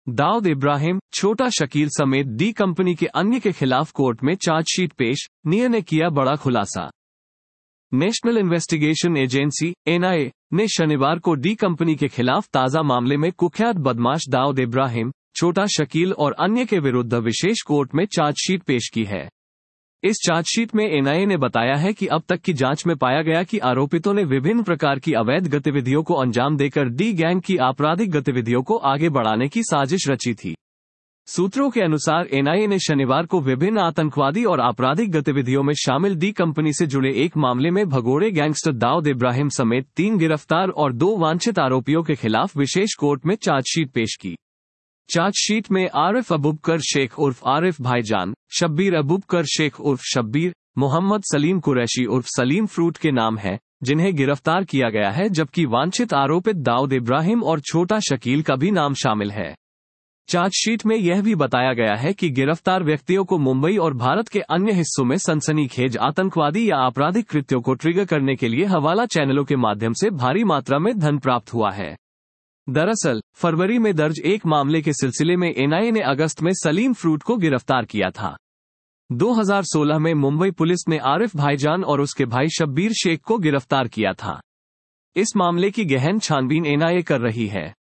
दाऊद इब्राहिम, छोटा शकील समेत D company के अन्य के खिलाफ कोर्ट में चार्जशीट पेश, निया ने किया बड़ा खुलासा। नेशनल इन्वेस्टिगेशन एजेंसी (एनआईए) ने शनिवार को डी कंपनी के खिलाफ ताज़ा मामले में कुख्यात बदमाश दाऊद इब्राहिम, छोटा शकील और अन्य के विरुद्ध विशेष कोर्ट में चार्जशीट पेश की है। इस चार्जशीट में एनआईए ने बताया है कि अब तक की जांच में पाया गया कि आरोपितों ने विभिन्न प्रकार की अवैध गतिविधियों को अंजाम देकर डी गैंग की आपराधिक गतिविधियों को आगे बढ़ाने की साजिश रची थी। सूत्रों के अनुसार एनआईए ने शनिवार को विभिन्न आतंकवादी और आपराधिक गतिविधियों में शामिल डी कंपनी से जुड़े एक मामले में भगोड़े गैंगस्टर दाऊद इब्राहिम समेत 3 गिरफ्तार और 2 वांछित आरोपियों के खिलाफ विशेष कोर्ट में चार्जशीट पेश की। चार्जशीट में आरिफ अबूबकर शेख उर्फ आरिफ भाईजान, शब्बीर अबूबकर शेख उर्फ शब्बीर, मोहम्मद सलीम कुरैशी उर्फ सलीम फ्रूट के नाम हैं, जिन्हें गिरफ्तार किया गया है, जबकि वांछित आरोपित दाऊद इब्राहिम और छोटा शकील का भी नाम शामिल है। चार्जशीट में यह भी बताया गया है कि गिरफ्तार व्यक्तियों को मुंबई और भारत के अन्य हिस्सों में सनसनीखेज आतंकवादी या आपराधिक कृत्यों को ट्रिगर करने के लिए हवाला चैनलों के माध्यम से भारी मात्रा में धन प्राप्त हुआ है। दरअसल, फरवरी में दर्ज एक मामले के सिलसिले में एनआईए ने अगस्त में सलीम फ्रूट को गिरफ्तार किया था। 2016 में मुंबई पुलिस ने आरिफ भाईजान और उसके भाई शब्बीर शेख को गिरफ्तार किया था। इस मामले की गहन छानबीन एनआईए कर रही है।